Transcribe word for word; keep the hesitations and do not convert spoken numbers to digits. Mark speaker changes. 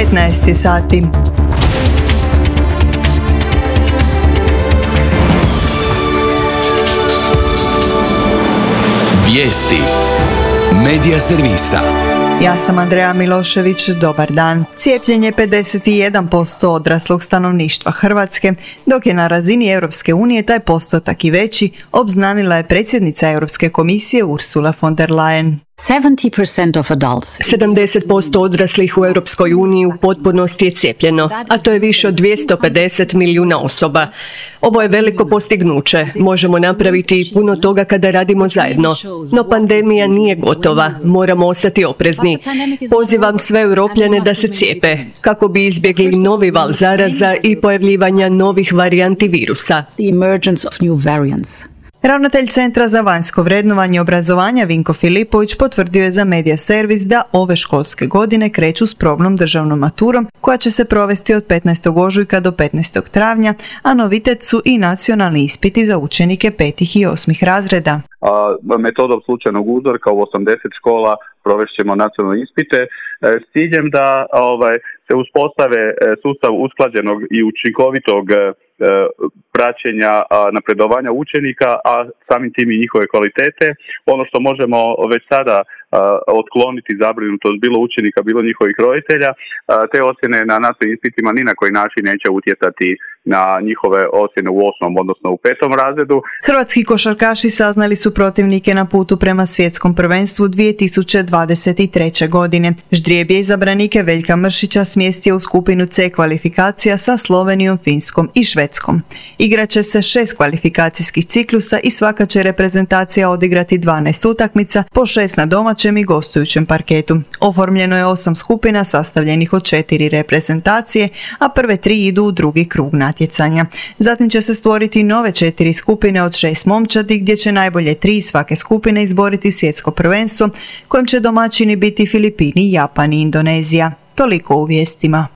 Speaker 1: petnaest sati.
Speaker 2: Vijesti Medija servisa.
Speaker 1: Ja sam Andreja Milošević, dobar dan. Cijepljenje pedeset jedan posto odraslog stanovništva Hrvatske, dok je na razini Europske unije taj postotak i veći, obznanila je predsjednica Europske komisije Ursula von der Leyen.
Speaker 3: sedamdeset posto odraslih u Europskoj uniji u potpunosti je cijepljeno, a to je više od dvjesto pedeset milijuna osoba. Ovo je veliko postignuće. Možemo napraviti puno toga kada radimo zajedno, no pandemija nije gotova. Moramo ostati oprezni. Pozivam sve Europljane da se cijepe, kako bi izbjegli novi val zaraza i pojavljivanja novih varijanti virusa.
Speaker 1: Ravnatelj Centra za vanjsko vrednovanje obrazovanja Vinko Filipović potvrdio je za Medija servis da ove školske godine kreću s probnom državnom maturom koja će se provesti od petnaestog ožujka do petnaestog travnja, a novitet su i nacionalni ispiti za učenike petih i osmih razreda.
Speaker 4: A, metodom slučajnog uzorka u osamdeset škola provešćemo nacionalne ispite e, s ciljem da ovaj, se uspostave e, sustav usklađenog i učinkovitog e, praćenja a, napredovanja učenika, a samim tim i njihove kvalitete. Ono što možemo već sada a, otkloniti zabrinutost bilo učenika, bilo njihovih roditelja, a, te ocjene na nacionalnim ispitima ni na koji način neće utjecati na njihove ocjene u osmom, odnosno u petom razredu.
Speaker 1: Hrvatski košarkaši saznali su protivnike na putu prema svjetskom prvenstvu dvije tisuće dvadeset treće. godine. Ždrijeb je izabranike Veljka Mršića smjestio u skupinu C kvalifikacija sa Slovenijom, Finskom i Švedskom. Igraće se šest kvalifikacijskih ciklusa i svaka će reprezentacija odigrati dvanaest utakmica, po šest na domaćem i gostujućem parketu. Oformljeno je osam skupina sastavljenih od četiri reprezentacije, a prve tri idu u drugi krug natjecanja. Zatim će se stvoriti nove četiri skupine od šest momčadi gdje će najbolje tri iz svake skupine izboriti svjetsko prvenstvo, kojem će domaćini biti Filipini, Japan i Indonezija. Toliko u vijestima.